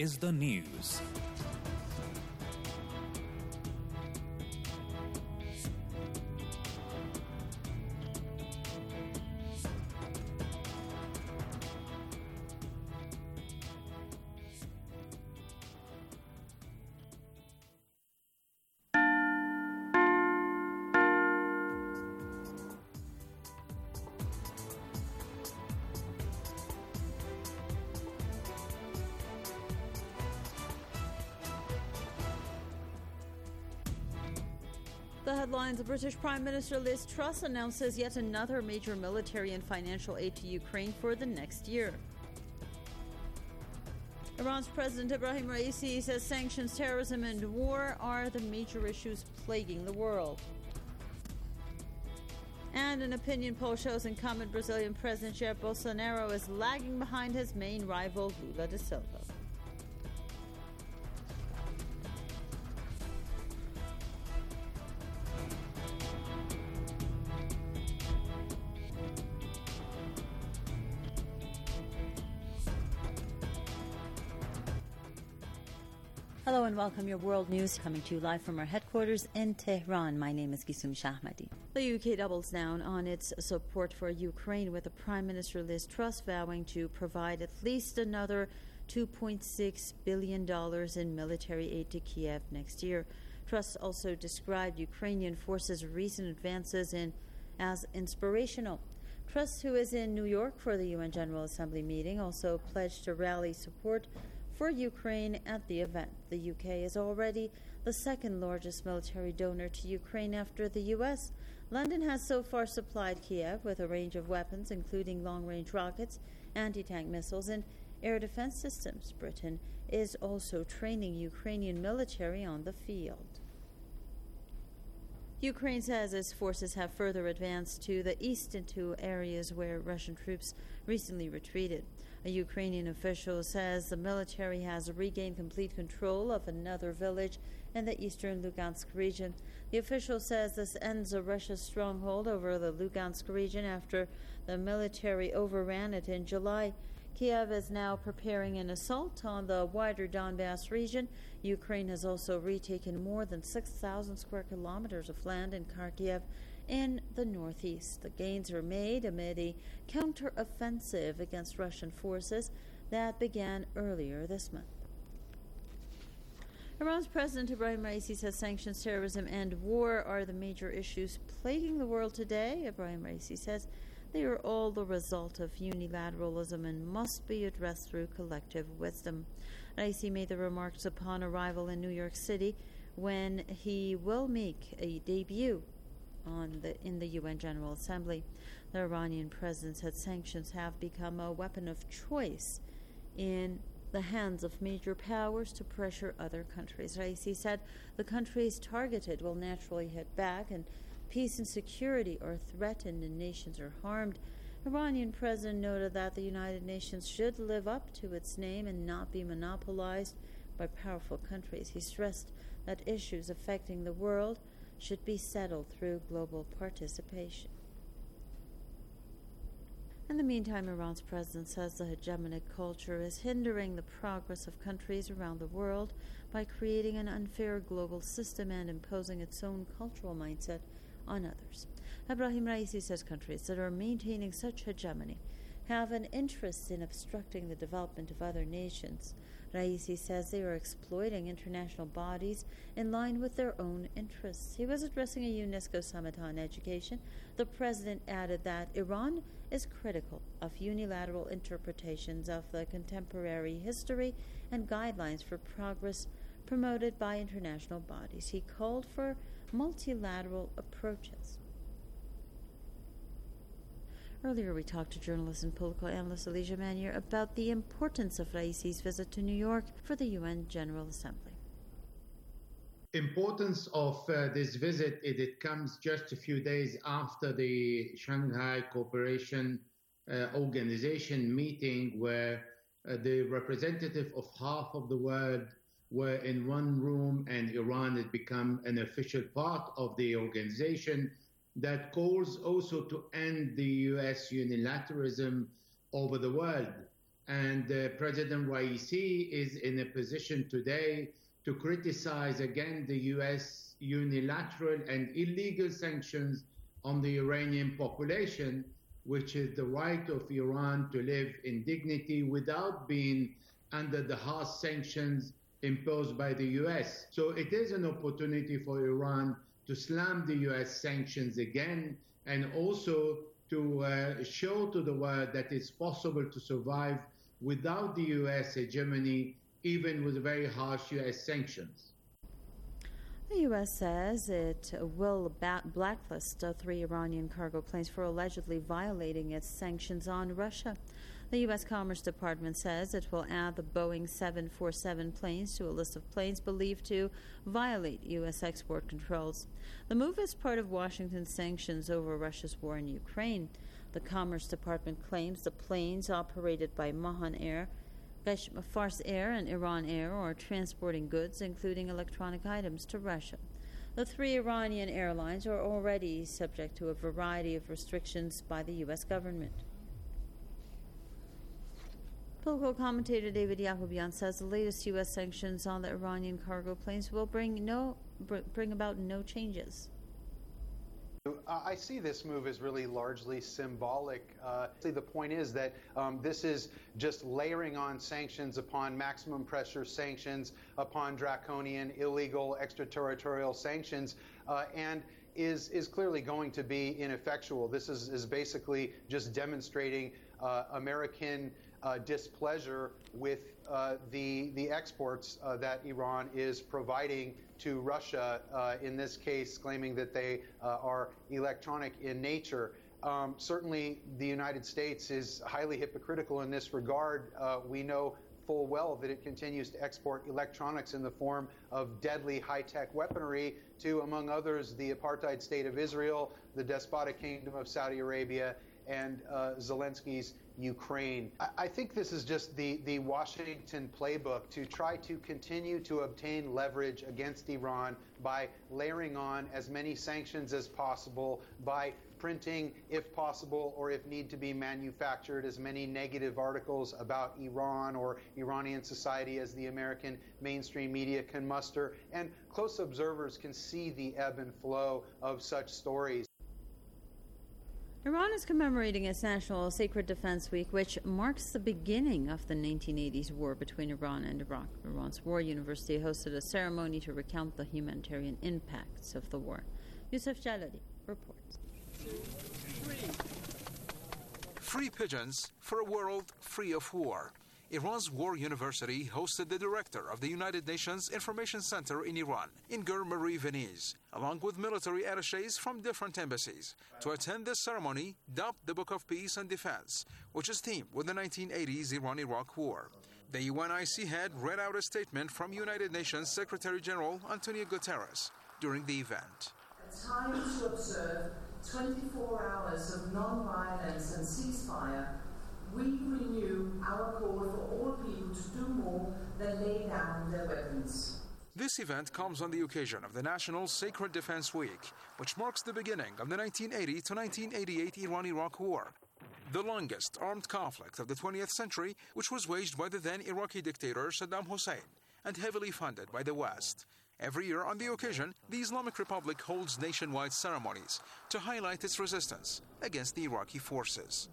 is the news. The headlines: the British Prime Minister Liz Truss announces yet another major military and financial aid to Ukraine for the next year. Iran's President Ebrahim Raisi says sanctions, terrorism and war are the major issues plaguing the world. And an opinion poll shows incumbent Brazilian President Jair Bolsonaro is lagging behind his main rival Lula da Silva. Hello and welcome. Your world news coming to you live from our headquarters in Tehran. My name is Gisum Shahmadi. The UK doubles down on its support for Ukraine, with the Prime Minister Liz Truss vowing to provide at least another $2.6 billion in military aid to Kiev next year. Truss also described Ukrainian forces' recent advances as inspirational. Truss, who is in New York for the UN General Assembly meeting, also pledged to rally support for Ukraine at the event. The UK is already the second largest military donor to Ukraine after the US. London has so far supplied Kiev with a range of weapons, including long-range rockets, anti-tank missiles, and air defense systems. Britain is also training Ukrainian military on the field. Ukraine says its forces have further advanced to the east into areas where Russian troops recently retreated. A Ukrainian official says the military has regained complete control of another village in the eastern Lugansk region. The official says this ends Russia's stronghold over the Lugansk region after the military overran it in July. Kiev is now preparing an assault on the wider Donbass region. Ukraine has also retaken more than 6,000 square kilometers of land in Kharkiv in the northeast. The gains are made amid a counter-offensive against Russian forces that began earlier this month. Iran's President Ebrahim Raisi says sanctions, terrorism and war are the major issues plaguing the world today. Ebrahim Raisi says they are all the result of unilateralism and must be addressed through collective wisdom. Raisi made the remarks upon arrival in New York City, when he will make a debut in the UN General Assembly. The Iranian president said sanctions have become a weapon of choice in the hands of major powers to pressure other countries. Raisi said the countries targeted will naturally hit back, and peace and security are threatened and nations are harmed. Iranian president noted that the United Nations should live up to its name and not be monopolized by powerful countries. He stressed that issues affecting the world should be settled through global participation. In the meantime, Iran's president says the hegemonic culture is hindering the progress of countries around the world by creating an unfair global system and imposing its own cultural mindset on others. Ebrahim Raisi says countries that are maintaining such hegemony have an interest in obstructing the development of other nations. Raisi says they are exploiting international bodies in line with their own interests. He was addressing a UNESCO summit on education. The president added that Iran is critical of unilateral interpretations of the contemporary history and guidelines for progress promoted by international bodies. He called for multilateral approaches. Earlier, we talked to journalist and political analyst Elijah Manier about the importance of Raisi's visit to New York for the UN General Assembly. Importance of this visit is it comes just a few days after the Shanghai Cooperation Organization meeting, where the representative of half of the world were in one room, and Iran had become an official part of the organization that calls also to end the U.S. unilateralism over the world. And President Raisi is in a position today to criticize again the U.S. unilateral and illegal sanctions on the Iranian population, which is the right of Iran to live in dignity without being under the harsh sanctions imposed by the U.S. So it is an opportunity for Iran to slam the U.S. sanctions again, and also to show to the world that it's possible to survive without the U.S. hegemony, even with very harsh U.S. sanctions. The U.S. says it will blacklist 3 Iranian cargo planes for allegedly violating its sanctions on Russia. The U.S. Commerce Department says it will add the Boeing 747 planes to a list of planes believed to violate U.S. export controls. The move is part of Washington's sanctions over Russia's war in Ukraine. The Commerce Department claims the planes operated by Mahan Air, Fars Air, and Iran Air are transporting goods, including electronic items, to Russia. The 3 Iranian airlines are already subject to a variety of restrictions by the U.S. government. Political commentator David Yacobian says the latest U.S. sanctions on the Iranian cargo planes will bring about no changes. I see this move as really largely symbolic. The point is that this is just layering on sanctions upon maximum pressure sanctions, upon draconian, illegal, extraterritorial sanctions, and is clearly going to be ineffectual. This is basically just demonstrating American displeasure with the exports that Iran is providing to Russia, in this case claiming that they are electronic in nature. Certainly the United States is highly hypocritical in this regard. We know full well that it continues to export electronics in the form of deadly high-tech weaponry to, among others, the apartheid state of Israel, the despotic kingdom of Saudi Arabia, and Zelensky's Ukraine. I think this is just the Washington playbook to try to continue to obtain leverage against Iran by layering on as many sanctions as possible, by printing, if possible, or if need to be manufactured, as many negative articles about Iran or Iranian society as the American mainstream media can muster. And close observers can see the ebb and flow of such stories. Iran is commemorating its National Sacred Defense Week, which marks the beginning of the 1980s war between Iran and Iraq. Iran's War University hosted a ceremony to recount the humanitarian impacts of the war. Yusuf Jalali reports. Free pigeons for a world free of war. Iran's War University hosted the director of the United Nations Information Center in Iran, Inger Marie Venise, along with military attachés from different embassies, to attend this ceremony dubbed the Book of Peace and Defense, which is themed with the 1980s Iran-Iraq War. The UNIC head read out a statement from United Nations Secretary General Antonio Guterres during the event. A time to observe 24 hours of non-violence and ceasefire, we renew our call for all people to do more than lay down their weapons. This event comes on the occasion of the National Sacred Defense Week, which marks the beginning of the 1980 to 1988 Iran-Iraq War, the longest armed conflict of the 20th century, which was waged by the then Iraqi dictator Saddam Hussein and heavily funded by the West. Every year on the occasion, the Islamic Republic holds nationwide ceremonies to highlight its resistance against the Iraqi forces.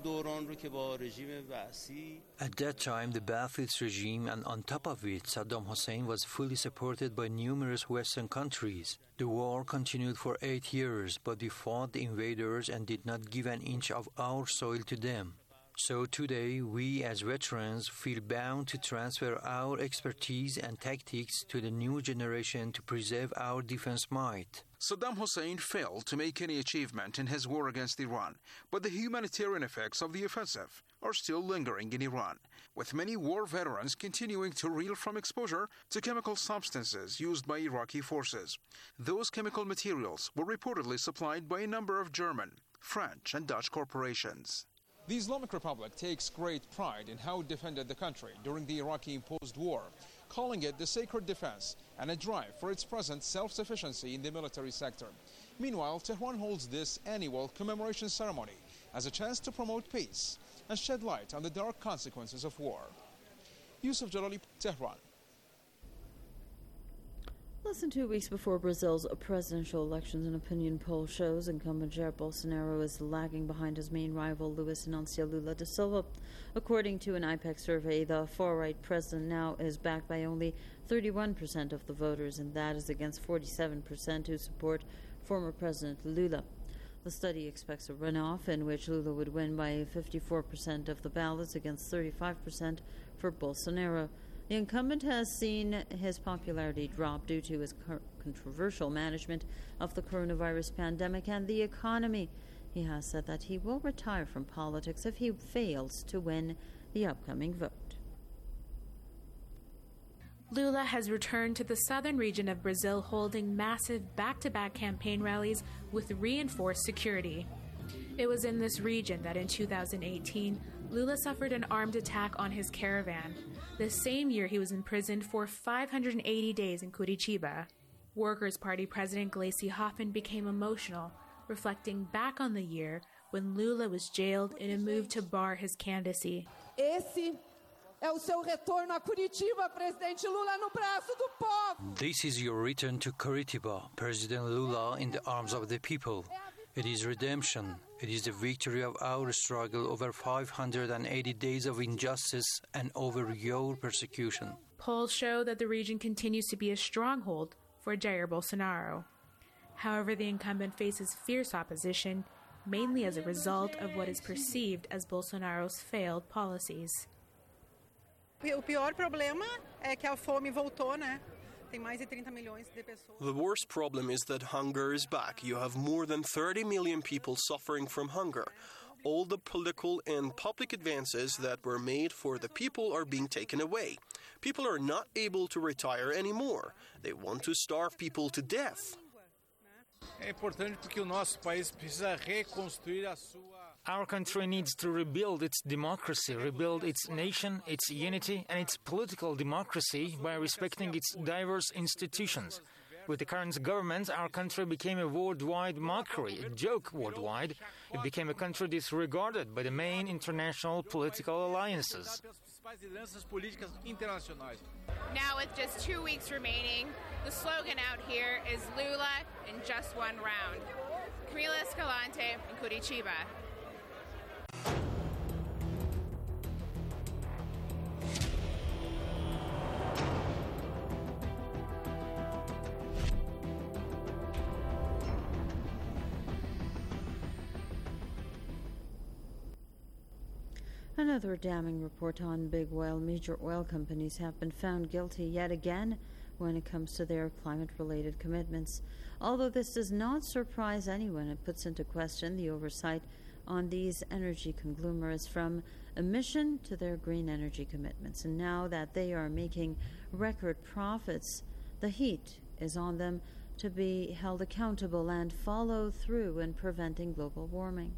At that time, the Ba'athist regime, and on top of it, Saddam Hussein, was fully supported by numerous Western countries. The war continued for 8 years, but we fought the invaders and did not give an inch of our soil to them. So today, we as veterans feel bound to transfer our expertise and tactics to the new generation to preserve our defense might. Saddam Hussein failed to make any achievement in his war against Iran, but the humanitarian effects of the offensive are still lingering in Iran, with many war veterans continuing to reel from exposure to chemical substances used by Iraqi forces. Those chemical materials were reportedly supplied by a number of German, French, and Dutch corporations. The Islamic Republic takes great pride in how it defended the country during the Iraqi-imposed war, calling it the sacred defense and a drive for its present self-sufficiency in the military sector. Meanwhile, Tehran holds this annual commemoration ceremony as a chance to promote peace and shed light on the dark consequences of war. Yusuf Jalali, Tehran. Less than 2 weeks before Brazil's presidential elections, an opinion poll shows incumbent Jair Bolsonaro is lagging behind his main rival, Luiz Inácio Lula da Silva. According to an IPEC survey, the far-right president now is backed by only 31% of the voters, and that is against 47% who support former President Lula. The study expects a runoff in which Lula would win by 54% of the ballots against 35% for Bolsonaro. The incumbent has seen his popularity drop due to his controversial management of the coronavirus pandemic and the economy. He has said that he will retire from politics if he fails to win the upcoming vote. Lula has returned to the southern region of Brazil holding massive back-to-back campaign rallies with reinforced security. It was in this region that in 2018, Lula suffered an armed attack on his caravan. The same year he was imprisoned for 580 days in Curitiba. Workers' Party President Gleisi Hoffmann became emotional, reflecting back on the year when Lula was jailed in a move to bar his candidacy. Esse é o seu retorno a Curitiba, Presidente Lula, no braço do povo. This is your return to Curitiba, President Lula, in the arms of the people. It is redemption. It is the victory of our struggle over 580 days of injustice and over your persecution. Polls show that the region continues to be a stronghold for Jair Bolsonaro. However, the incumbent faces fierce opposition, mainly as a result of what is perceived as Bolsonaro's failed policies. O pior problema é que a fome voltou, né? The worst problem is that hunger is back. You have more than 30 million people suffering from hunger. All the political and public advances that were made for the people are being taken away. People are not able to retire anymore. They want to starve people to death. É importante porque o nosso país precisa reconstruir a sua. Our country needs to rebuild its democracy, rebuild its nation, its unity, and its political democracy by respecting its diverse institutions. With the current government, our country became a worldwide mockery, a joke worldwide. It became a country disregarded by the main international political alliances. Now, with just 2 weeks remaining, the slogan out here is Lula in just one round. Camila Escalante in Curitiba. Another damning report on big oil. Major oil companies have been found guilty yet again when it comes to their climate-related commitments. Although this does not surprise anyone, it puts into question the oversight on these energy conglomerates, from emission to their green energy commitments. And now that they are making record profits, the heat is on them to be held accountable and follow through in preventing global warming.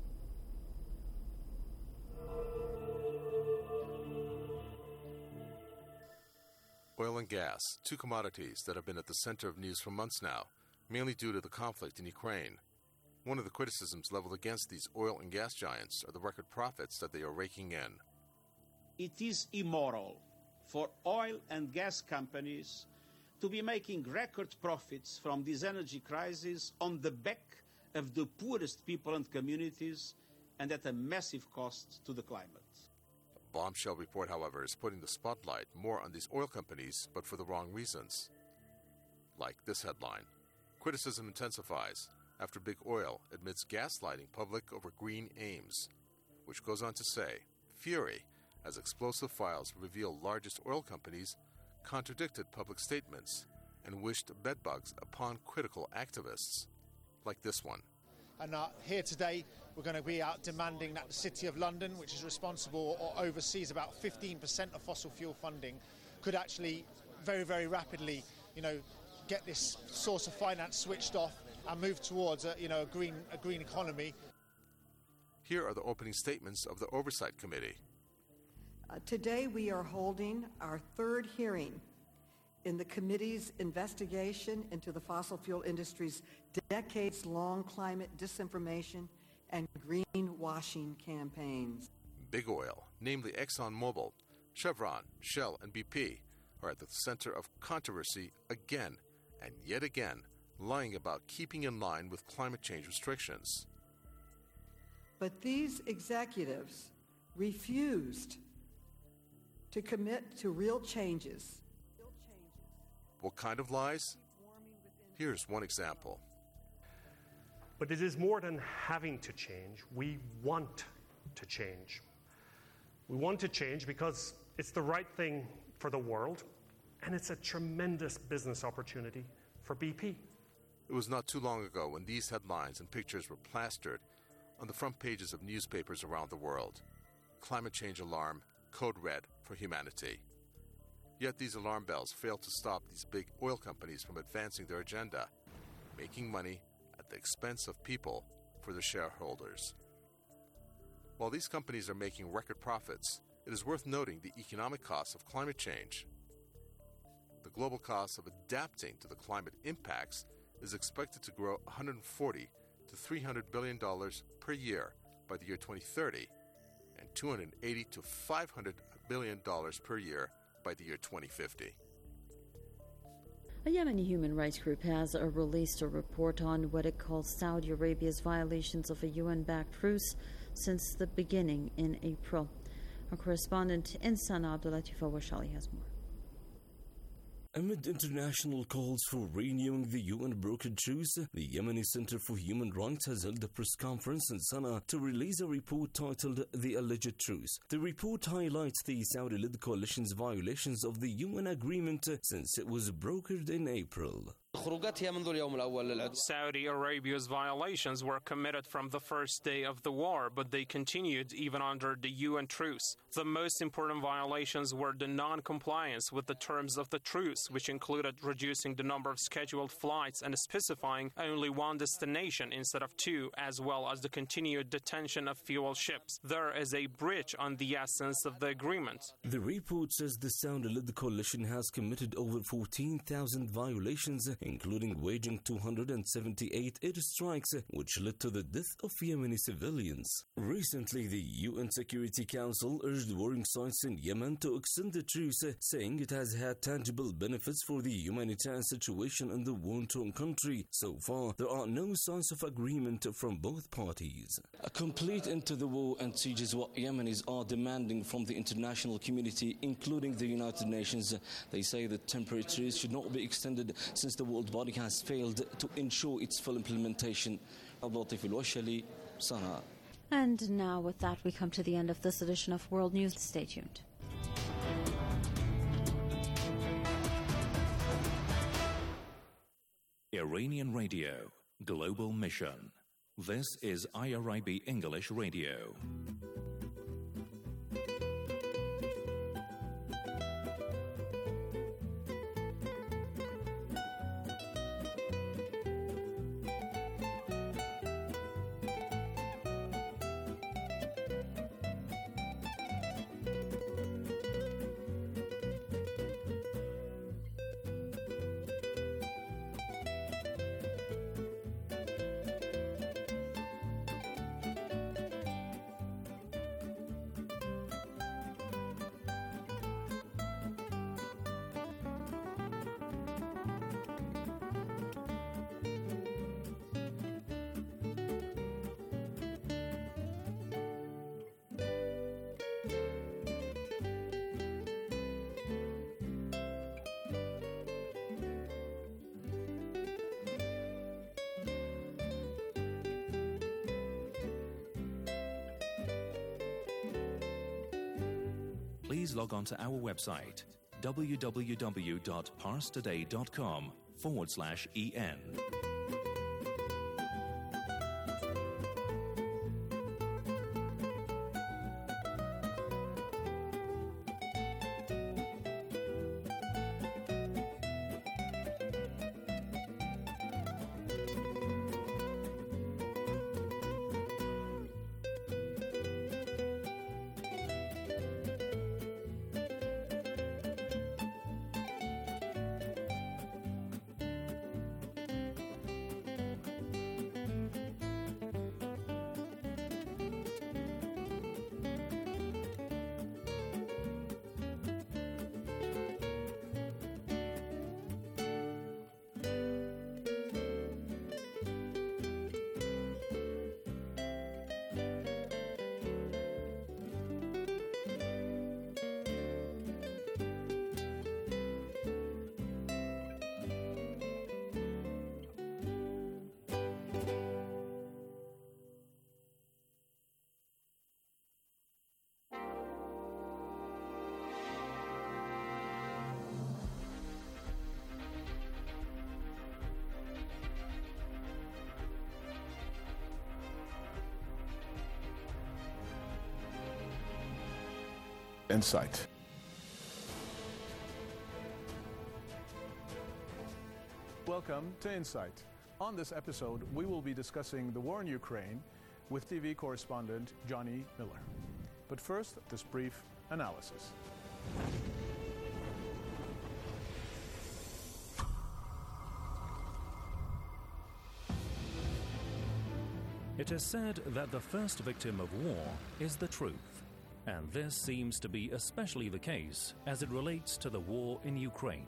Oil and gas, two commodities that have been at the center of news for months now, mainly due to the conflict in Ukraine. One of the criticisms leveled against these oil and gas giants are the record profits that they are raking in. It is immoral for oil and gas companies to be making record profits from this energy crisis on the back of the poorest people and communities and at a massive cost to the climate. A bombshell report, however, is putting the spotlight more on these oil companies, but for the wrong reasons. Like this headline: criticism intensifies after Big Oil admits gaslighting public over green aims, which goes on to say, fury, as explosive files reveal largest oil companies contradicted public statements and wished bedbugs upon critical activists, like this one. And here today, we're going to be out demanding that the City of London, which is responsible or oversees about 15% of fossil fuel funding, could actually very, very rapidly, get this source of finance switched off and move towards a green economy. Here are the opening statements of the Oversight Committee. Today we are holding our third hearing in the committee's investigation into the fossil fuel industry's decades-long climate disinformation and greenwashing campaigns. Big oil, namely ExxonMobil, Chevron, Shell, and BP, are at the center of controversy again and yet again, lying about keeping in line with climate change restrictions. But these executives refused to commit to real changes. What kind of lies? Here's one example. But it is more than having to change. We want to change. We want to change because it's the right thing for the world, and it's a tremendous business opportunity for BP. It was not too long ago when these headlines and pictures were plastered on the front pages of newspapers around the world. Climate change alarm, code red for humanity. Yet these alarm bells failed to stop these big oil companies from advancing their agenda, making money at the expense of people for their shareholders. While these companies are making record profits, it is worth noting the economic costs of climate change. The global cost of adapting to the climate impacts is expected to grow $140 to $300 billion per year by the year 2030 and $280 to $500 billion per year by the year 2050. A Yemeni human rights group has released a report on what it calls Saudi Arabia's violations of a UN-backed truce since the beginning in April. Our correspondent in Sana'a, Abdulatif Awashali, has more. Amid international calls for renewing the UN-brokered truce, the Yemeni Center for Human Rights has held a press conference in Sana'a to release a report titled The Alleged Truce. The report highlights the Saudi-led coalition's violations of the UN agreement since it was brokered in April. Saudi Arabia's violations were committed from the first day of the war, but they continued even under the UN truce. The most important violations were the non-compliance with the terms of the truce, which included reducing the number of scheduled flights and specifying only one destination instead of two, as well as the continued detention of fuel ships. There is a breach on the essence of the agreement. The report says the Saudi-led coalition has committed over 14,000 violations, including waging 278 airstrikes, which led to the death of Yemeni civilians. Recently, the UN Security Council urged warring sides in Yemen to extend the truce, saying it has had tangible benefits for the humanitarian situation in the war-torn country. So far, there are no signs of agreement from both parties. A complete end to the war and siege is what Yemenis are demanding from the international community, including the United Nations. They say the temporary truce should not be extended since the world body has failed to ensure its full implementation. Abdulatif Awashali, Sana'a. And now with that, we come to the end of this edition of World News. Stay tuned. Iranian Radio, Global Mission. This is IRIB English Radio. Please log on to our website, www.parstoday.com/EN. Insight. Welcome to Insight. On this episode, we will be discussing the war in Ukraine with TV correspondent Johnny Miller. But first, this brief analysis. It is said that the first victim of war is the truth, and this seems to be especially the case as it relates to the war in Ukraine.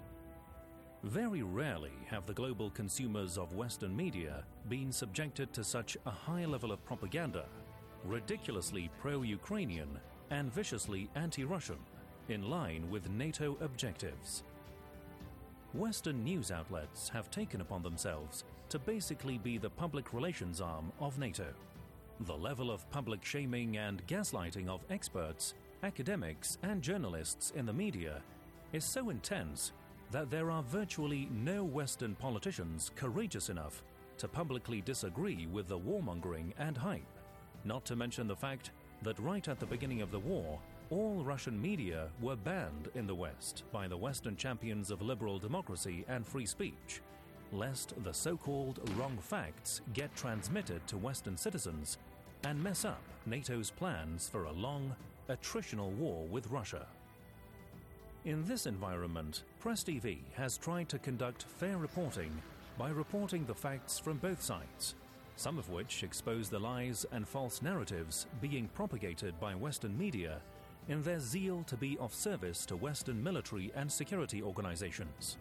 Very rarely have the global consumers of Western media been subjected to such a high level of propaganda, ridiculously pro-Ukrainian and viciously anti-Russian, in line with NATO objectives. Western news outlets have taken upon themselves to basically be the public relations arm of NATO. The level of public shaming and gaslighting of experts, academics, and journalists in the media is so intense that there are virtually no Western politicians courageous enough to publicly disagree with the warmongering and hype, not to mention the fact that right at the beginning of the war, all Russian media were banned in the West by the Western champions of liberal democracy and free speech, lest the so-called wrong facts get transmitted to Western citizens and mess up NATO's plans for a long, attritional war with Russia. In this environment, Press TV has tried to conduct fair reporting by reporting the facts from both sides, some of which expose the lies and false narratives being propagated by Western media in their zeal to be of service to Western military and security organizations.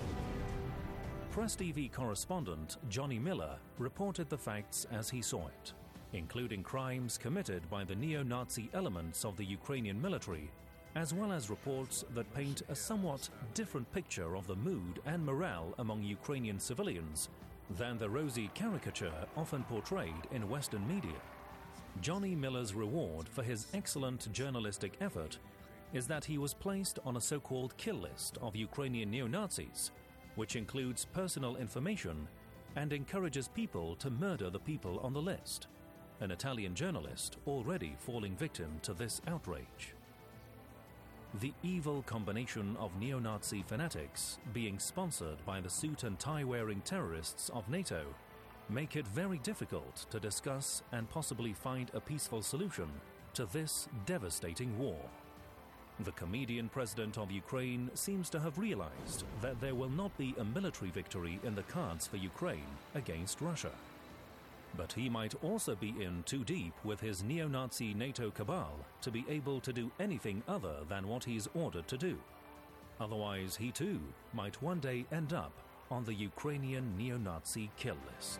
Press TV correspondent Johnny Miller reported the facts as he saw it, including crimes committed by the neo-Nazi elements of the Ukrainian military, as well as reports that paint a somewhat different picture of the mood and morale among Ukrainian civilians than the rosy caricature often portrayed in Western media. Johnny Miller's reward for his excellent journalistic effort is that he was placed on a so-called kill list of Ukrainian neo-Nazis, which includes personal information and encourages people to murder the people on the list, an Italian journalist already falling victim to this outrage. The evil combination of neo-Nazi fanatics being sponsored by the suit and tie-wearing terrorists of NATO make it very difficult to discuss and possibly find a peaceful solution to this devastating war. The comedian president of Ukraine seems to have realized that there will not be a military victory in the cards for Ukraine against Russia. But he might also be in too deep with his neo-Nazi NATO cabal to be able to do anything other than what he's ordered to do. Otherwise, he too might one day end up on the Ukrainian neo-Nazi kill list.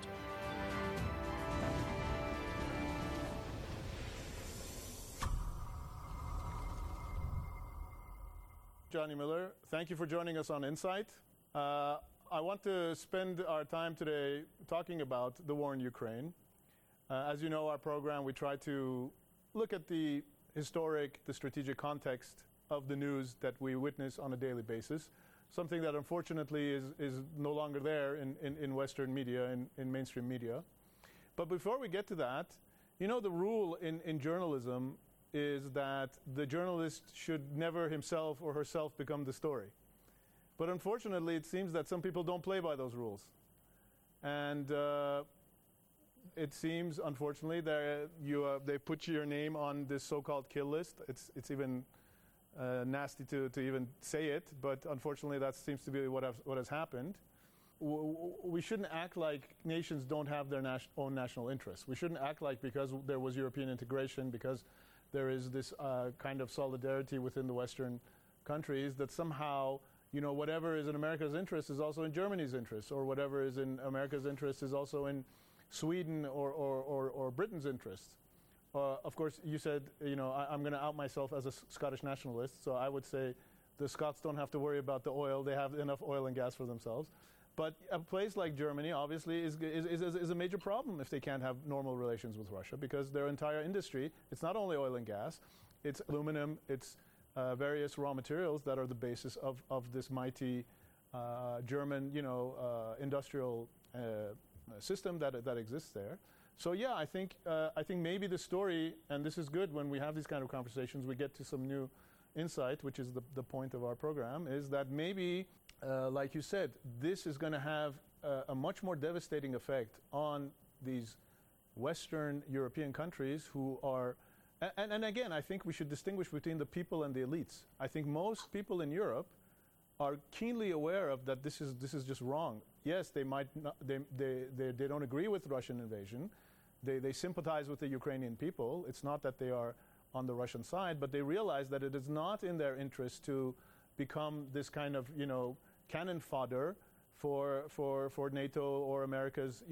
Johnny Miller, thank you for joining us on Insight. I want to spend our time today talking about the war in Ukraine. As you know, our program, we try to look at the historic, the strategic context of the news that we witness on a daily basis, something that unfortunately is no longer there in Western media, in mainstream media. But before we get to that, you know, the rule in journalism is that the journalist should never himself or herself become the story. But unfortunately, it seems that some people don't play by those rules. And it seems, unfortunately, that they put your name on this so-called kill list. It's even nasty to even say it, but unfortunately, that seems to be what has happened. We shouldn't act like nations don't have their own national interests. We shouldn't act like because there was European integration, because there is this kind of solidarity within the Western countries, that somehow, you know, whatever is in America's interest is also in Germany's interest, or whatever is in America's interest is also in Sweden or Britain's interest. Of course, you said, you know, I'm going to out myself as a Scottish nationalist, so I would say the Scots don't have to worry about the oil. They have enough oil and gas for themselves. But a place like Germany, obviously, is a major problem if they can't have normal relations with Russia, because their entire industry, it's not only oil and gas, it's aluminum, it's various raw materials that are the basis of this mighty German, industrial system that exists there. So yeah, I think maybe the story, and this is good when we have these kind of conversations, we get to some new insight, which is the point of our program, is that maybe, like you said, this is going to have a much more devastating effect on these Western European countries who are, and again, I think we should distinguish between the people and the elites. I think most people in Europe are keenly aware of that this is just wrong. Yes, they might not, they don't agree with Russian invasion. They sympathize with the Ukrainian people. It's not that they are on the Russian side, but they realize that it is not in their interest to become this kind of, cannon fodder for NATO or America's,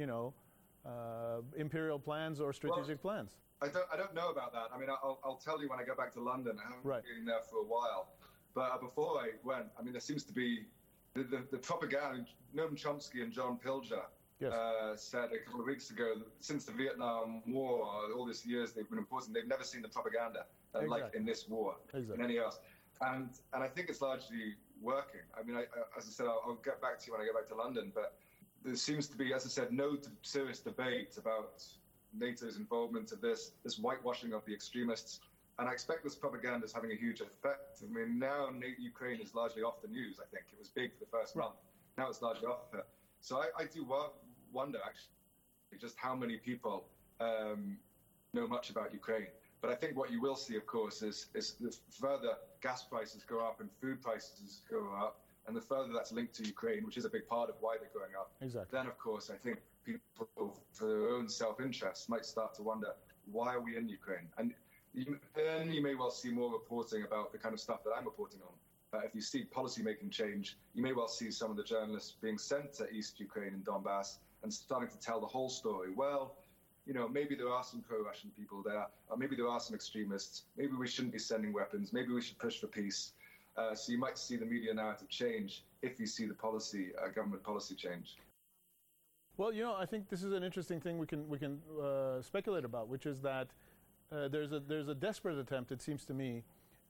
imperial plans or strategic plans. I don't know about that. I mean, I'll tell you when I go back to London. I haven't been there for a while. But before I went, I mean, there seems to be the propaganda. Noam Chomsky and John Pilger said a couple of weeks ago that since the Vietnam War, all these years they've been reporting, they've never seen the propaganda like in this war, in any else. And I think it's largely working. I mean, as I said, I'll get back to you when I go back to London. But there seems to be, as I said, no serious debate about NATO's involvement of this whitewashing of the extremists. And I expect this propaganda is having a huge effect. I mean, now Ukraine is largely off the news, I think. It was big for the first month. Now it's largely off it. So I do wonder, actually, just how many people know much about Ukraine. But I think what you will see, of course, is the further gas prices go up and food prices go up, and the further that's linked to Ukraine, which is a big part of why they're going up. Exactly. Then, of course, I think people, for their own self-interest, might start to wonder, why are we in Ukraine? And then you may well see more reporting about the kind of stuff that I'm reporting on. If you see policy-making change, you may well see some of the journalists being sent to East Ukraine and Donbass and starting to tell the whole story. Well, maybe there are some pro-Russian people there, or maybe there are some extremists. Maybe we shouldn't be sending weapons. Maybe we should push for peace. So you might see the media narrative change if you see the government policy change. Well, I think this is an interesting thing we can speculate about, which is that there's a desperate attempt, it seems to me,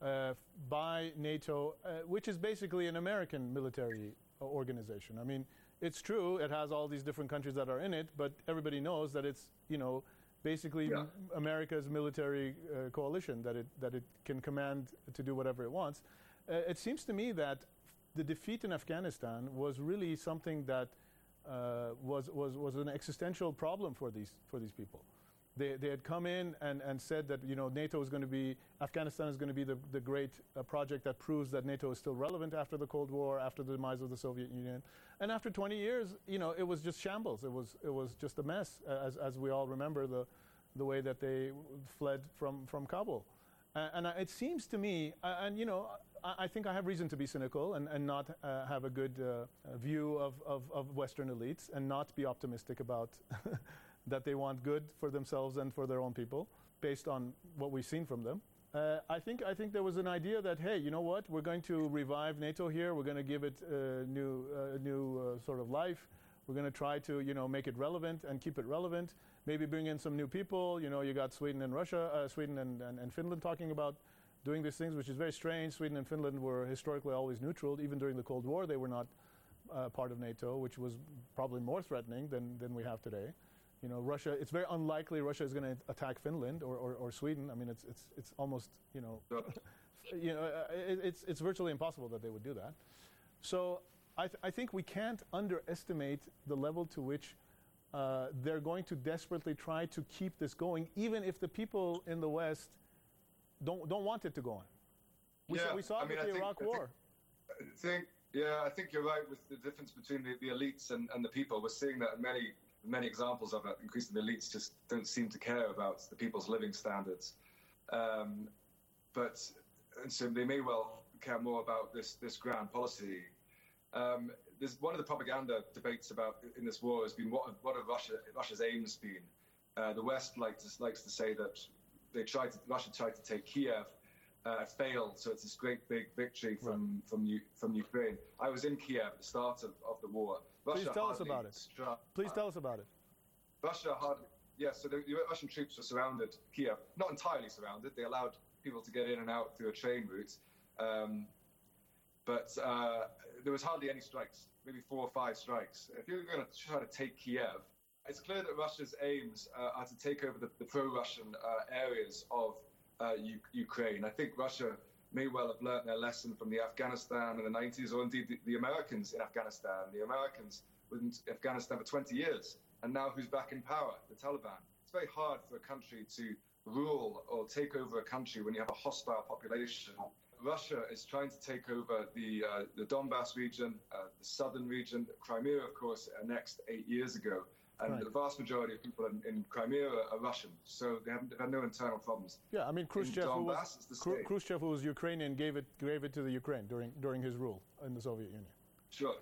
by NATO, which is basically an American military organization. I mean, it's true, it has all these different countries that are in it, but everybody knows that it's, basically America's military coalition, that it can command to do whatever it wants. It seems to me that the defeat in Afghanistan was really something that was an existential problem for these people. They had come in and said that NATO is going to be, Afghanistan is going to be the great project that proves that NATO is still relevant after the Cold War, after the demise of the Soviet Union, and after 20 years, it was just shambles. It was just a mess, as we all remember the way that they fled from Kabul, and it seems to me, I think I have reason to be cynical and not have a good view of Western elites and not be optimistic about. That they want good for themselves and for their own people, based on what we've seen from them. I think there was an idea that, hey, you know what? We're going to revive NATO here. We're going to give it a new sort of life. We're going to try to, make it relevant and keep it relevant. Maybe bring in some new people. You got Sweden and Russia, Sweden and Finland talking about doing these things, which is very strange. Sweden and Finland were historically always neutral. Even during the Cold War, they were not part of NATO, which was probably more threatening than we have today. Russia, it's very unlikely Russia is going to attack Finland or Sweden. I mean, it's almost, it's virtually impossible that they would do that. So I think we can't underestimate the level to which they're going to desperately try to keep this going, even if the people in the West don't want it to go on. We saw it with the Iraq War. I think you're right with the difference between the elites and the people. We're seeing that in many examples of it. Increasingly, the elites just don't seem to care about the people's living standards. And so they may well care more about this grand policy. There's one of the propaganda debates about in this war has been what have Russia's aims been. The West likes to say that Russia tried to take Kiev, failed, so it's this great big victory from Ukraine. I was in Kiev at the start of the war. Please tell us about it. Russia so the Russian troops were surrounded Kiev, not entirely surrounded. They allowed people to get in and out through a train route, but there was hardly any strikes, maybe 4 or 5 strikes. If you're going to try to take Kiev, It's clear that Russia's aims are to take over the pro-Russian areas of Ukraine. I think Russia may well have learnt their lesson from the Afghanistan in the 90s, or indeed the Americans in Afghanistan. The Americans were in Afghanistan for 20 years, and now who's back in power? The Taliban. It's very hard for a country to rule or take over a country when you have a hostile population. Russia is trying to take over the Donbass region, the southern region. Crimea, of course, annexed 8 years ago. And the vast majority of people in Crimea are Russian, so they have no internal problems. Yeah, I mean, Khrushchev, who was Ukrainian, gave it to the Ukraine during his rule in the Soviet Union. Sure.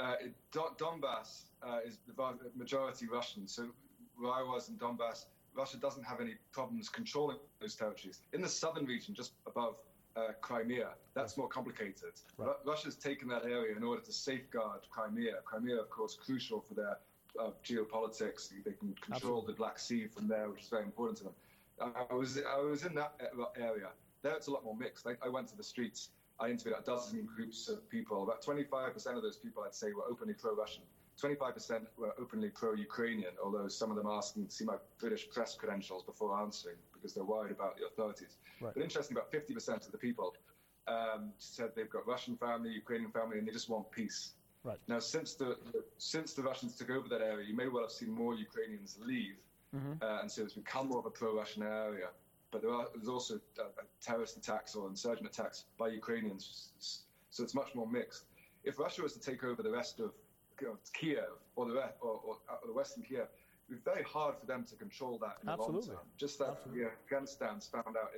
Donbass is the majority Russian, so where I was in Donbass, Russia doesn't have any problems controlling those territories. In the southern region, just above Crimea, that's more complicated. Right. Russia's taken that area in order to safeguard Crimea. Crimea, of course, crucial for their geopolitics. They can control the Black Sea from there, which is very important to them. I was in that area. There it's a lot more mixed. I went to the streets. I interviewed a dozen groups of people. About 25% of those people, I'd say, were openly pro-Russian. 25% were openly pro-Ukrainian, although some of them asking to see my British press credentials before answering because they're worried about the authorities. Right. But interestingly, about 50% of the people said they've got Russian family, Ukrainian family, and they just want peace. Right. Now, since the Russians took over that area, you may well have seen more Ukrainians leave, and so it's become more of a pro-Russian area. But there's also terrorist attacks or insurgent attacks by Ukrainians, so it's much more mixed. If Russia was to take over the rest of Kiev or the western Kiev, it would be very hard for them to control that in the long term. Just that the Americans found out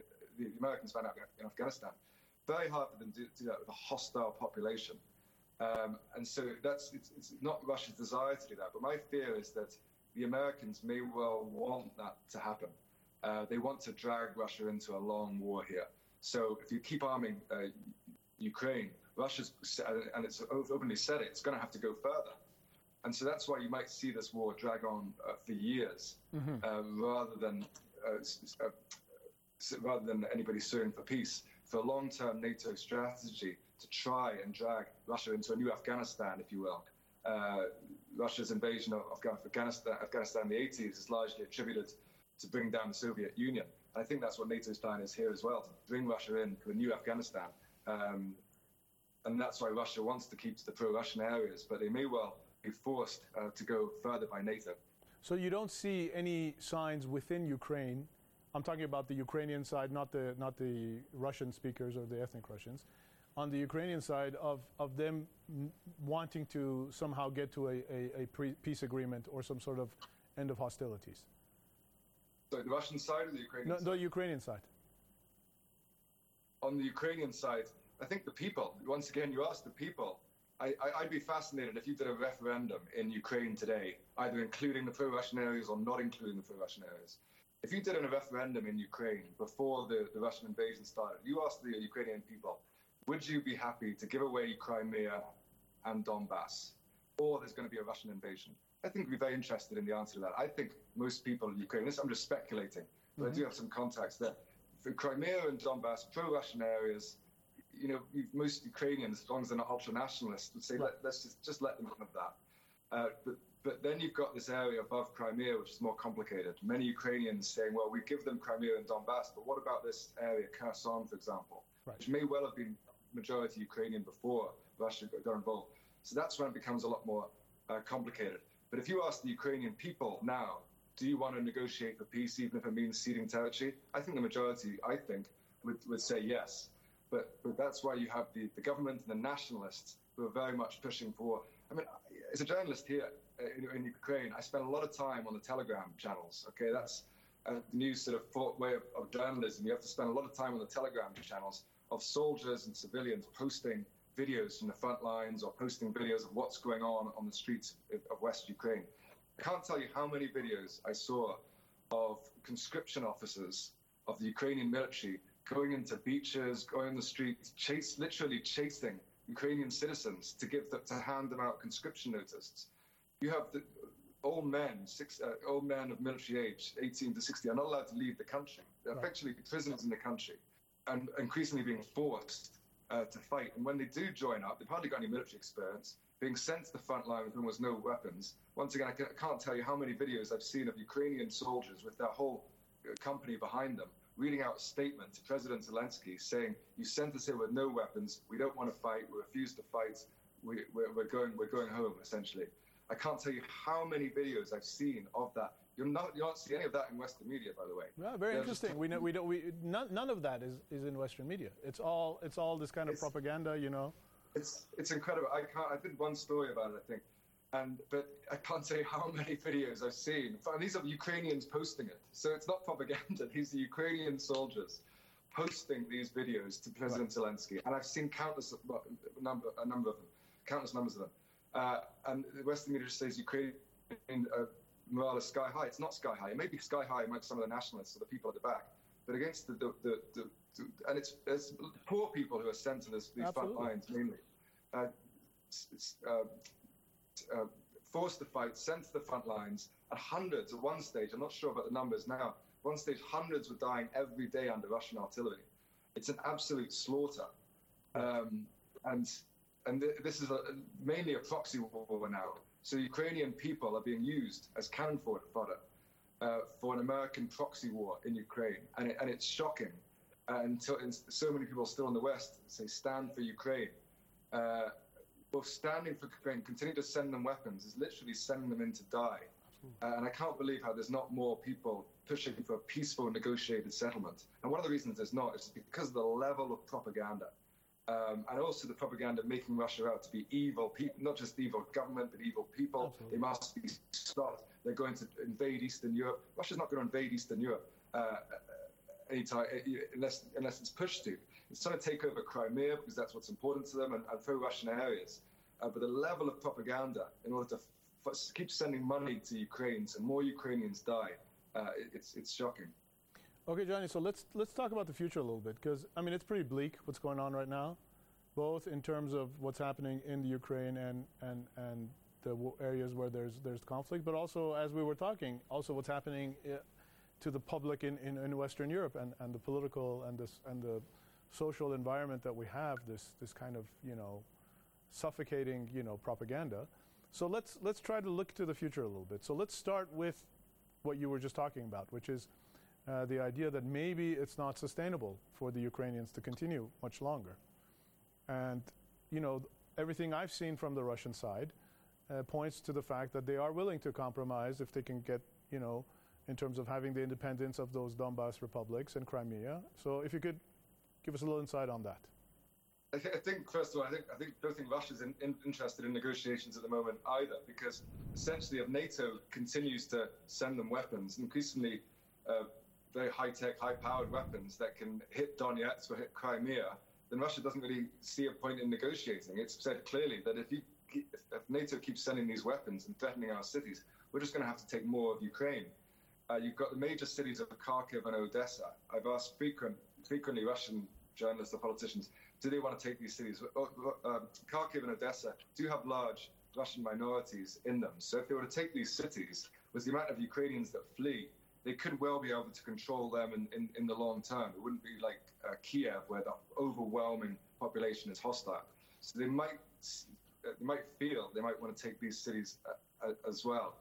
in Afghanistan. Very hard for them to do that with a hostile population. And so it's not Russia's desire to do that. But my fear is that the Americans may well want that to happen. They want to drag Russia into a long war here. So if you keep arming Ukraine, Russia's, and it's openly said it's going to have to go further. And so that's why you might see this war drag on for years, rather than anybody suing for peace. For a long-term NATO strategy to try and drag Russia into a new Afghanistan, if you will. Russia's invasion of Afghanistan in the 80s is largely attributed to bring down the Soviet Union. And I think that's what NATO's plan is here as well, to bring Russia into a new Afghanistan. And that's why Russia wants to keep to the pro-Russian areas, but they may well be forced to go further by NATO. So you don't see any signs within Ukraine, I'm talking about the Ukrainian side, not the Russian speakers or the ethnic Russians, on the Ukrainian side of them wanting to somehow get to a peace agreement or some sort of end of hostilities? So the Russian side or the Ukrainian side? No, the Ukrainian side. On the Ukrainian side, I think the people, once again, you asked the people, I'd be fascinated if you did a referendum in Ukraine today, either including the pro-Russian areas or not including the pro-Russian areas. If you did a referendum in Ukraine before the Russian invasion started, you asked the Ukrainian people, would you be happy to give away Crimea and Donbass, or there's going to be a Russian invasion? I think we'd be very interested in the answer to that. I think most people in Ukraine, I'm just speculating, but I do have some contacts there. For Crimea and Donbass, pro-Russian areas, most Ukrainians, as long as they're not ultra-nationalists, would say, let's just let them have that. But then you've got this area above Crimea, which is more complicated. Many Ukrainians saying, well, we give them Crimea and Donbass, but what about this area, Kherson, for example, which may well have been majority Ukrainian before Russia got involved. So that's when it becomes a lot more complicated. But if you ask the Ukrainian people now, do you want to negotiate for peace, even if it means ceding territory? I think the majority, would say yes. But that's why you have the government and the nationalists who are very much pushing for. I mean, as a journalist here in Ukraine, I spend a lot of time on the Telegram channels. Okay, that's the new sort of way of journalism. You have to spend a lot of time on the Telegram channels of soldiers and civilians posting videos from the front lines or posting videos of what's going on the streets of West Ukraine. I can't tell you how many videos I saw of conscription officers of the Ukrainian military going into beaches, going on the streets, literally chasing Ukrainian citizens to hand them out conscription notices. You have the old men of military age, 18 to 60, are not allowed to leave the country. They're effectively prisoners in the country and increasingly being forced to fight. And when they do join up, they've hardly got any military experience, being sent to the front line with almost no weapons. Once again, I can't tell you how many videos I've seen of Ukrainian soldiers with their whole company behind them, reading out a statement to President Zelensky saying, "You sent us here with no weapons. We don't want to fight. We refuse to fight. We're going home." Essentially, I can't tell you how many videos I've seen of that. You don't see any of that in Western media, by the way. Yeah, very interesting. None of that is in Western media. It's all this kind of propaganda, you know. It's incredible. I did one story about it, I think. But I can't say how many videos I've seen. And these are Ukrainians posting it. So it's not propaganda. These are Ukrainian soldiers posting these videos to President Zelensky. And I've seen countless numbers of them. And the Western media says Ukraine morale is sky high. It's not sky high. It may be sky high among some of the nationalists or the people at the back. But against and it's poor people who are sent to these front lines mainly. Forced to fight, sent to the front lines, and hundreds at one stage, I'm not sure about the numbers now, one stage hundreds were dying every day under Russian artillery. It's an absolute slaughter. And this is mainly a proxy war now. So Ukrainian people are being used as cannon fodder for an American proxy war in Ukraine. And it's shocking. And so many people still in the West say, stand for Ukraine. Well, standing for Ukraine, continue to send them weapons, is literally sending them in to die. And I can't believe how there's not more people pushing for a peaceful, negotiated settlement. And one of the reasons there's not is because of the level of propaganda. And also the propaganda making Russia out to be evil people, not just evil government, but evil people. Absolutely. They must be stopped. They're going to invade Eastern Europe. Russia's not going to invade Eastern Europe anytime, unless it's pushed to. It's trying to take over Crimea because that's what's important to them and pro-Russian areas. But the level of propaganda in order to keep sending money to Ukraine so more Ukrainians die, it's shocking. Okay, Johnny, so let's talk about the future a little bit, because, I mean, it's pretty bleak what's going on right now, both in terms of what's happening in the Ukraine and the areas where there's conflict, but also, as we were talking, also what's happening to the public in Western Europe and the political and the social environment that we have, this kind of, you know, suffocating, you know, propaganda. So let's try to look to the future a little bit. So let's start with what you were just talking about, which is the idea that maybe it's not sustainable for the Ukrainians to continue much longer. And, you know, everything I've seen from the Russian side points to the fact that they are willing to compromise if they can get, you know, in terms of having the independence of those Donbas republics and Crimea. So if you could give us a little insight on that. I think first of all, I don't think Russia's interested in negotiations at the moment either, because essentially if NATO continues to send them weapons, increasingly very high-tech, high-powered weapons that can hit Donetsk or hit Crimea, then Russia doesn't really see a point in negotiating. It's said clearly that if NATO keeps sending these weapons and threatening our cities, we're just going to have to take more of Ukraine. You've got the major cities of Kharkiv and Odessa. I've asked frequently Russian journalists or politicians, do they want to take these cities? Kharkiv and Odessa do have large Russian minorities in them. So if they were to take these cities, with the amount of Ukrainians that flee, they could well be able to control them in the long term. It wouldn't be like Kiev, where the overwhelming population is hostile. So they might feel they might want to take these cities as well.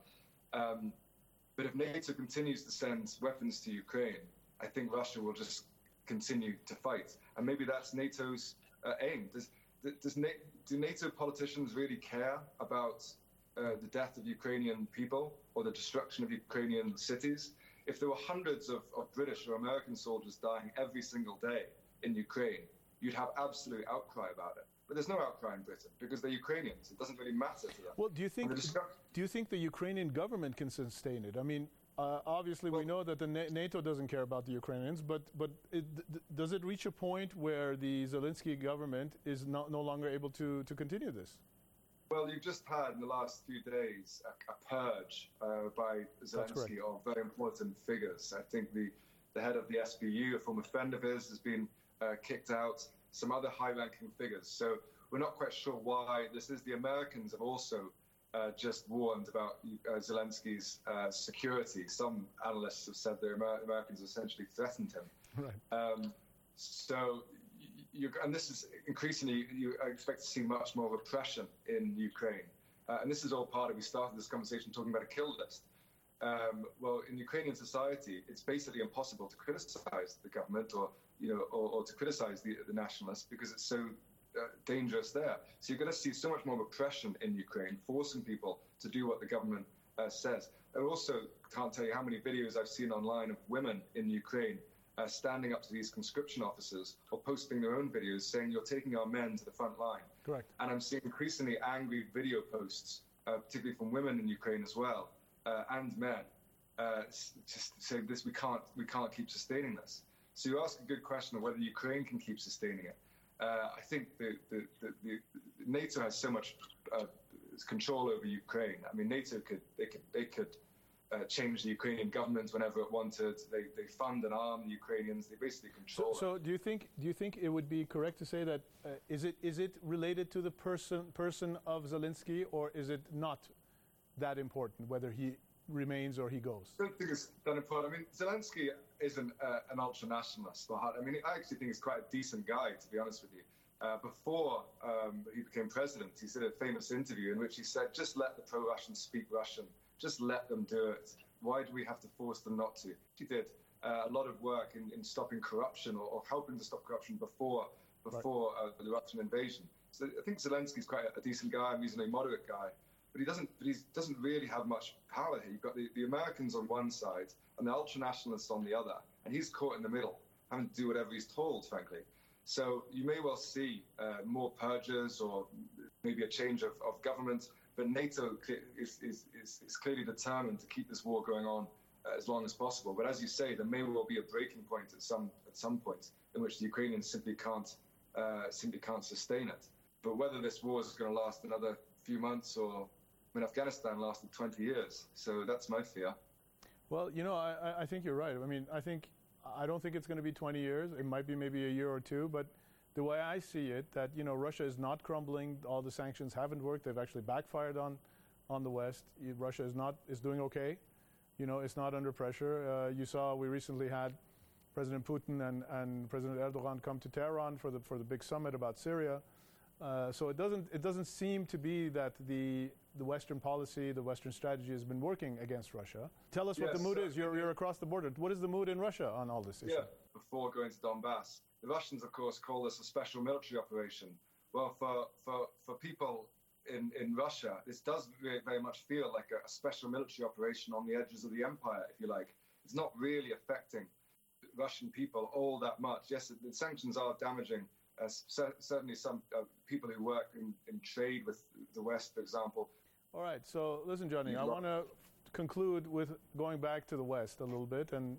But if NATO continues to send weapons to Ukraine, I think Russia will just continue to fight. And maybe that's NATO's aim. Do NATO politicians really care about the death of Ukrainian people or the destruction of Ukrainian cities? If there were hundreds of British or American soldiers dying every single day in Ukraine, you'd have absolute outcry about it. But there's no outcry in Britain because they're Ukrainians. It doesn't really matter to them. Well, do you think the Ukrainian government can sustain it? I mean, obviously we know that the NATO doesn't care about the Ukrainians, but does it reach a point where the Zelensky government is no longer able to continue this? Well, you've just had in the last few days a purge by Zelensky of very important figures. I think the head of the SBU, a former friend of his, has been kicked out. Some other high-ranking figures. So we're not quite sure why this is. The Americans have also just warned about Zelensky's security. Some analysts have said the Americans essentially threatened him. Right. So and this is increasingly, you expect to see much more repression in Ukraine. And this is all part of, we started this conversation talking about a kill list. Well, in Ukrainian society, it's basically impossible to criticize the government or to criticize the nationalists because it's so dangerous there. So you're going to see so much more repression in Ukraine, forcing people to do what the government says. I also can't tell you how many videos I've seen online of women in Ukraine standing up to these conscription officers or posting their own videos saying, you're taking our men to the front line. Correct. And I'm seeing increasingly angry video posts, particularly from women in Ukraine as well, and men, just saying this, we can't keep sustaining this. So you ask a good question of whether Ukraine can keep sustaining it. I think the NATO has so much control over Ukraine. I mean, NATO could change the Ukrainian government whenever it wanted. They fund and arm the Ukrainians. They basically control. So do you think it would be correct to say that is it related to the person of Zelensky, or is it not that important whether he remains or he goes? I don't think it's that important. I mean, Zelensky isn't an ultra-nationalist. I mean, I actually think he's quite a decent guy, to be honest with you. Before he became president, he did a famous interview in which he said, just let the pro-Russians speak Russian. Just let them do it. Why do we have to force them not to? He did a lot of work in stopping corruption or helping to stop corruption before the Russian invasion. So I think Zelensky's quite a decent guy, a reasonably moderate guy. But he doesn't really have much power here. You've got the Americans on one side and the ultra-nationalists on the other. And he's caught in the middle, having to do whatever he's told, frankly. So you may well see more purges or maybe a change of government. But NATO is clearly determined to keep this war going on as long as possible. But as you say, there may well be a breaking point at some point in which the Ukrainians simply can't sustain it. But whether this war is going to last another few months or, I mean, Afghanistan lasted 20 years, so that's my fear. Well, I think you're right. I mean, I don't think it's going to be 20 years. It might be maybe a year or two, but the way I see it, that Russia is not crumbling. All the sanctions haven't worked. They've actually backfired on the West. Russia is doing okay. It's not under pressure. You saw we recently had President Putin and President Erdogan come to Tehran for the big summit about Syria. So it doesn't seem to be that the Western policy, the Western strategy has been working against Russia. Tell us what the mood is. You're across the border. What is the mood in Russia on all this issue? Yeah, before going to Donbass. The Russians, of course, call this a special military operation. Well, for people in Russia, this does very, very much feel like a special military operation on the edges of the empire, if you like. It's not really affecting Russian people all that much. Yes, the sanctions are damaging certainly some people who work in trade with the West, for example. All right, so listen, Johnny, I want to conclude with going back to the West a little bit, and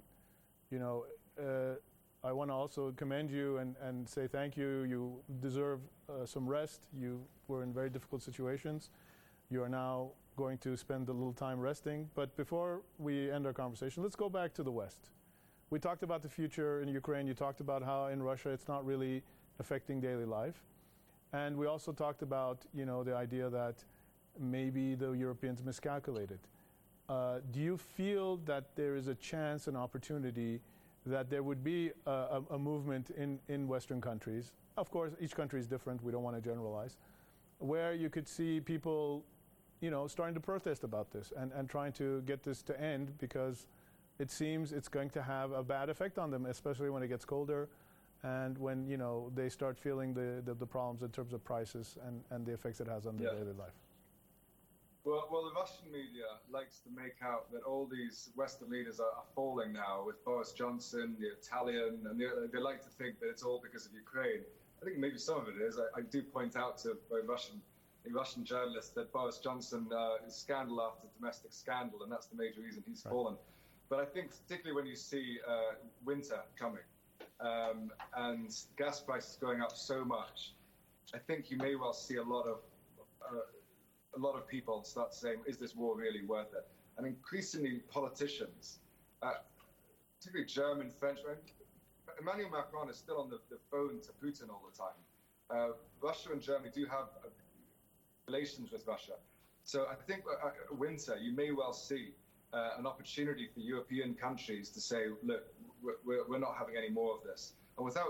I want to also commend you and say thank you. You deserve some rest. You were in very difficult situations. You are now going to spend a little time resting. But before we end our conversation, let's go back to the West. We talked about the future in Ukraine. You talked about how in Russia it's not really affecting daily life. And we also talked about, the idea that maybe the Europeans miscalculated. Do you feel that there is a chance, an opportunity, that there would be a movement in Western countries? Of course, each country is different. We don't want to generalize. Where you could see people, starting to protest about this and trying to get this to end, because it seems it's going to have a bad effect on them, especially when it gets colder and when, they start feeling the problems in terms of prices and the effects it has on their daily life. Well, the Russian media likes to make out that all these Western leaders are falling now with Boris Johnson, the Italian, and they like to think that it's all because of Ukraine. I think maybe some of it is. I do point out to a Russian journalist that Boris Johnson is scandal after domestic scandal, and that's the major reason he's fallen. But I think particularly when you see winter coming and gas prices going up so much, I think you may well see a lot of people start saying, is this war really worth it? And increasingly politicians, particularly German, French, Emmanuel Macron is still on the phone to Putin all the time. Russia and Germany do have relations with Russia. So I think winter, you may well see an opportunity for European countries to say, look, we're not having any more of this. And without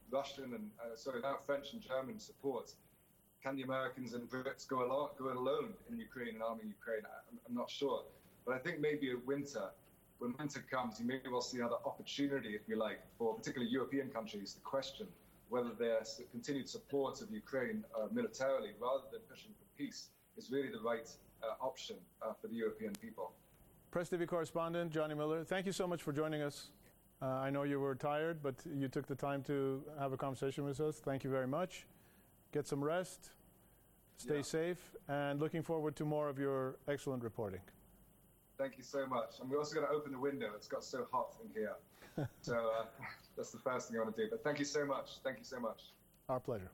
Russian and now French and German support, can the Americans and Brits go alone in Ukraine and arming Ukraine? I'm not sure. But I think maybe when winter comes, you maybe will see another opportunity, if you like, for particularly European countries to question whether their continued support of Ukraine militarily, rather than pushing for peace, is really the right option for the European people. Press TV correspondent Johnny Miller, thank you so much for joining us. I know you were tired, but you took the time to have a conversation with us. Thank you very much. Get some rest, stay safe, and looking forward to more of your excellent reporting. Thank you so much. And we're also going to open the window. It's got so hot in here. So that's the first thing I want to do. But thank you so much. Thank you so much. Our pleasure.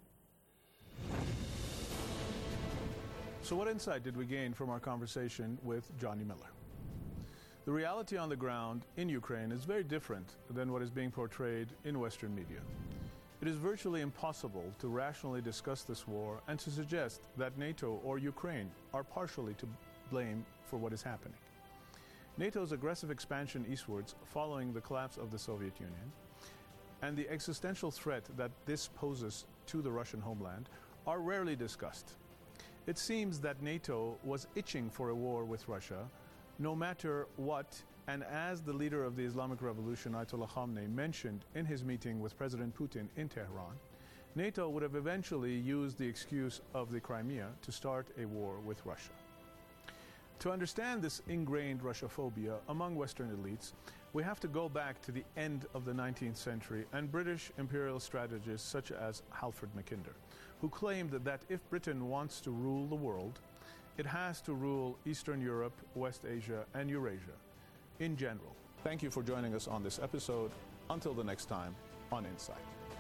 So what insight did we gain from our conversation with Johnny Miller? The reality on the ground in Ukraine is very different than what is being portrayed in Western media. It is virtually impossible to rationally discuss this war and to suggest that NATO or Ukraine are partially to blame for what is happening. NATO's aggressive expansion eastwards following the collapse of the Soviet Union and the existential threat that this poses to the Russian homeland are rarely discussed. It seems that NATO was itching for a war with Russia, no matter what, and as the leader of the Islamic Revolution, Ayatollah Khamenei, mentioned in his meeting with President Putin in Tehran, NATO would have eventually used the excuse of the Crimea to start a war with Russia. To understand this ingrained Russophobia among Western elites, we have to go back to the end of the 19th century and British imperial strategists such as Halford Mackinder, who claimed that if Britain wants to rule the world, it has to rule Eastern Europe, West Asia, and Eurasia in general. Thank you for joining us on this episode. Until the next time on Insight.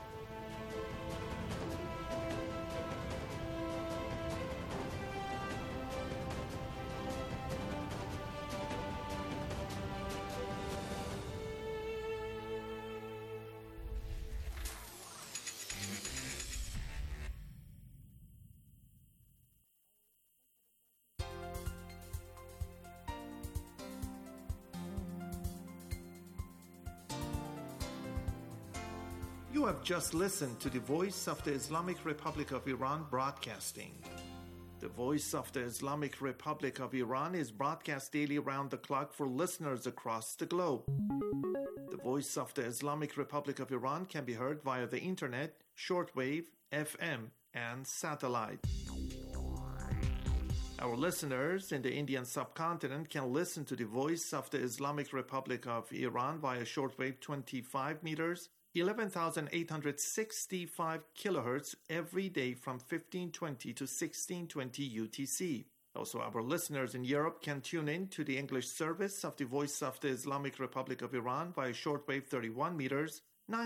You have just listened to the Voice of the Islamic Republic of Iran broadcasting. The Voice of the Islamic Republic of Iran is broadcast daily around the clock for listeners across the globe. The Voice of the Islamic Republic of Iran can be heard via the internet, shortwave, FM, and satellite. Our listeners in the Indian subcontinent can listen to the Voice of the Islamic Republic of Iran via shortwave 25 meters, 11,865 kilohertz every day from 1520 to 1620 UTC. Also, our listeners in Europe can tune in to the English service of the Voice of the Islamic Republic of Iran via shortwave 31 meters,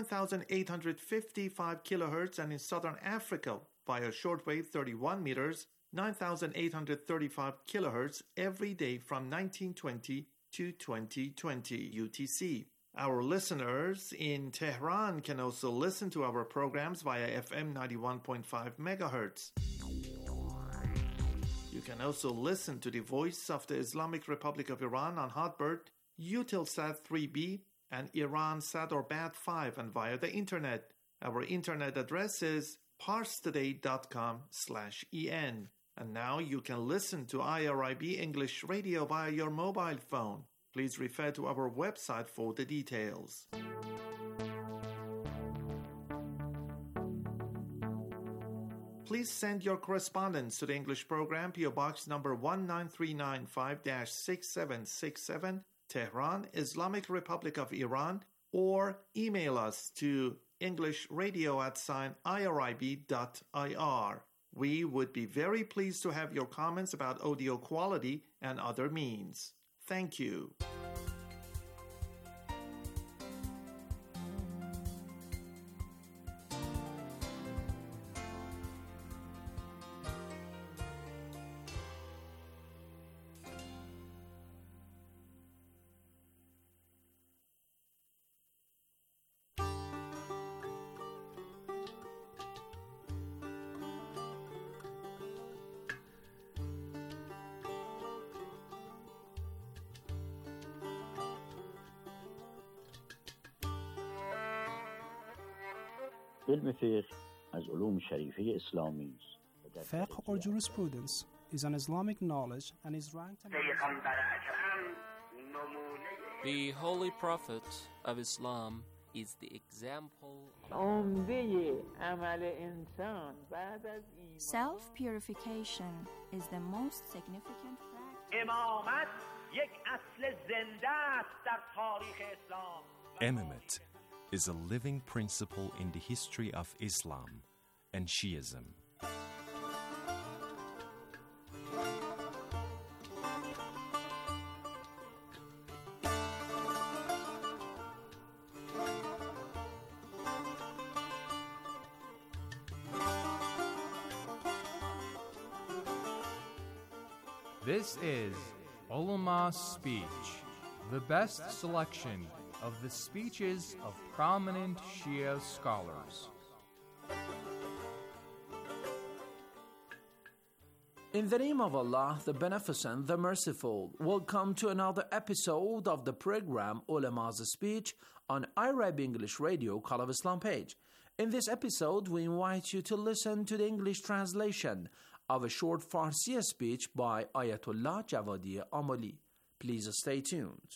9,855 kilohertz, and in Southern Africa via shortwave 31 meters, 9,835 kilohertz every day from 1920 to 2020 UTC. Our listeners in Tehran can also listen to our programs via FM 91.5 MHz. You can also listen to the Voice of the Islamic Republic of Iran on Hotbird, Eutelsat 3B, and Iransat or BAT5, and via the internet. Our internet address is parstoday.com/en. And now you can listen to IRIB English Radio via your mobile phone. Please refer to our website for the details. Please send your correspondence to the English program, PO Box number 19395-6767, Tehran, Islamic Republic of Iran, or email us to englishradio@irib.ir. We would be very pleased to have your comments about audio quality and other means. Thank you. Fiqh or jurisprudence is an Islamic knowledge and is ranked The Holy Prophet of Islam is the example Self-purification is the most significant Imamate is a living principle in the history of Islam and Shiism. This is Ulama Speech, the best selection of the speeches of prominent Shia scholars. In the name of Allah, the Beneficent, the Merciful, welcome to another episode of the program Ulama's Speech on Arab English Radio Call of Islam page. In this episode, we invite you to listen to the English translation of a short Farsi speech by Ayatollah Javadi Amoli. Please stay tuned.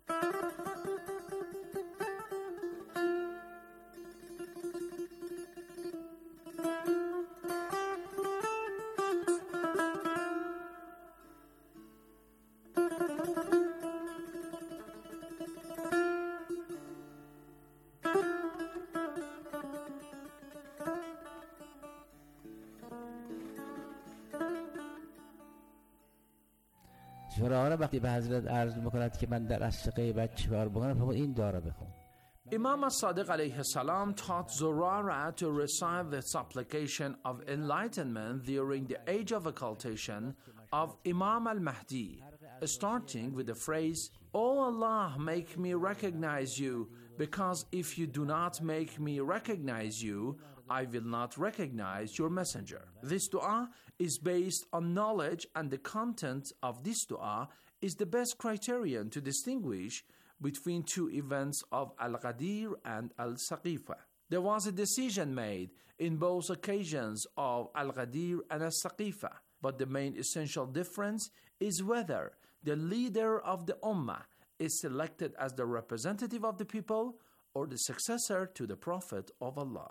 شورا وقتی به حضرت عرض میکند که من در عصر غیبت چیکار بکنم این دعا بخون. Imam as-Sadiq alayhi salam taught Zurara to recite the supplication of enlightenment during the age of occultation of Imam al-Mahdi, starting with the phrase, "O Allah, make me recognize you, because if you do not make me recognize you, I will not recognize your messenger." This dua is based on knowledge, and the content of this dua is the best criterion to distinguish between two events of Al-Ghadir and Al-Saqifa. There was a decision made in both occasions of Al-Ghadir and Al-Saqifa, but the main essential difference is whether the leader of the Ummah is selected as the representative of the people or the successor to the Prophet of Allah.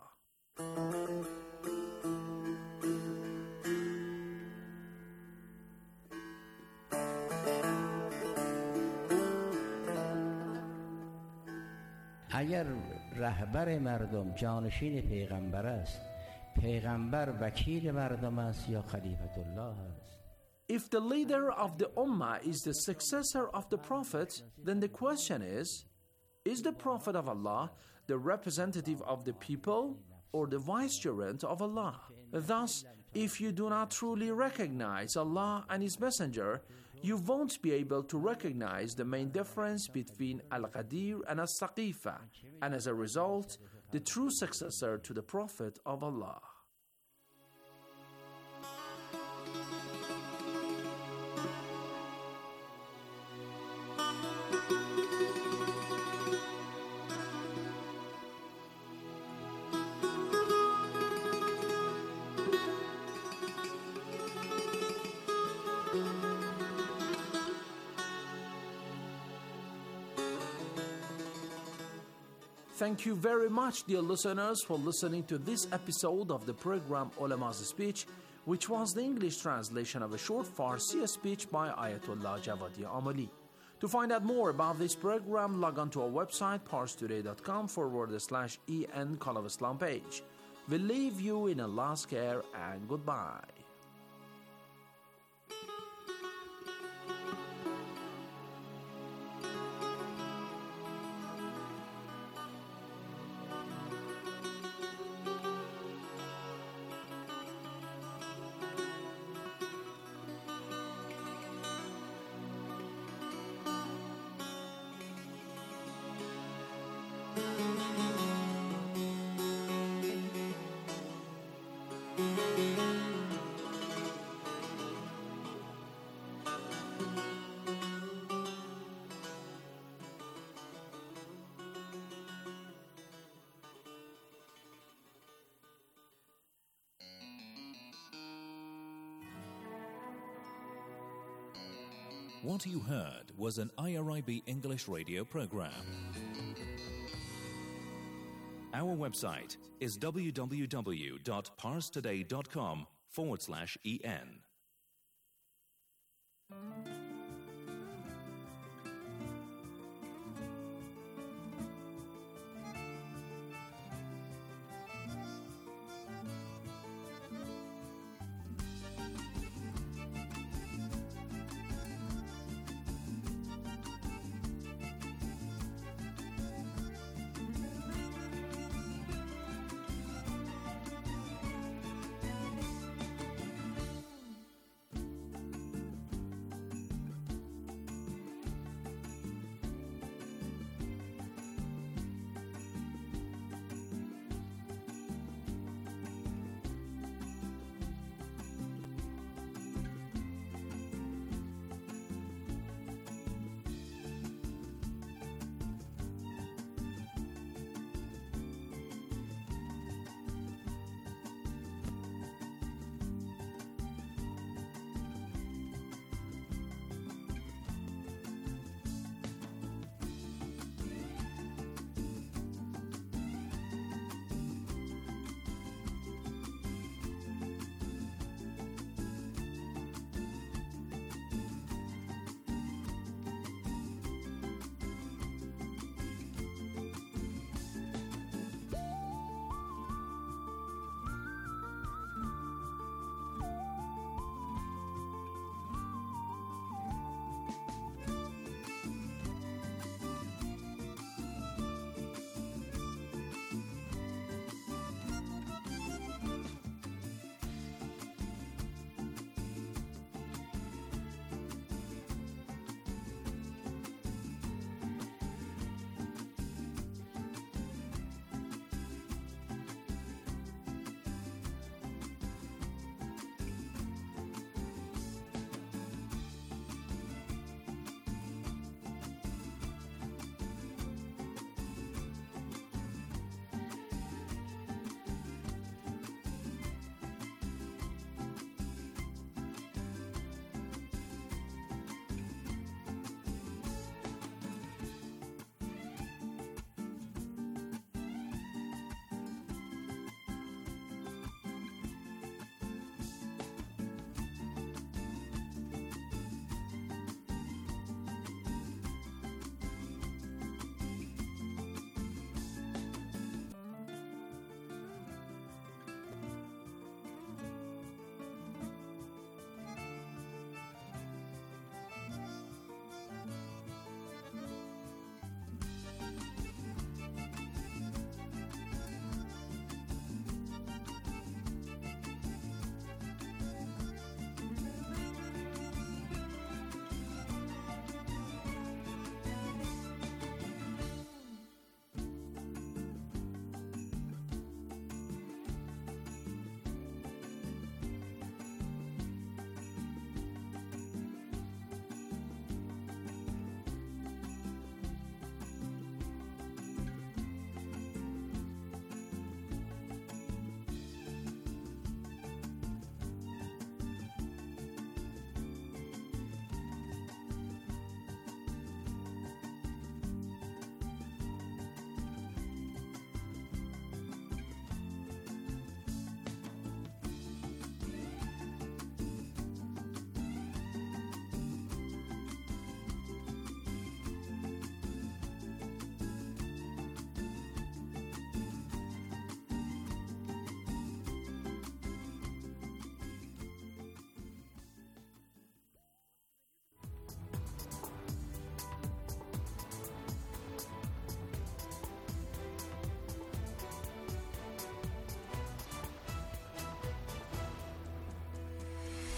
اگر رهبر مردم جانشین پیغمبر است، پیغمبر وکیل مردم است یا خلیفت الله است. If the leader of the Ummah is the successor of the Prophet, then the question is the Prophet of Allah the representative of the people or the vicegerent of Allah? Thus, if you do not truly recognize Allah and His Messenger, you won't be able to recognize the main difference between Al-Ghadir and Al-Saqifa, and as a result, the true successor to the Prophet of Allah. Thank you very much, dear listeners, for listening to this episode of the program Ulama's Speech, which was the English translation of a short Farsi speech by Ayatollah Javadi Amoli. To find out more about this program, log on to our website, parstoday.com/en Call of Islam page. We leave you in Allah's care and goodbye. What you heard was an IRIB English radio program. Our website is www.parstoday.com/en.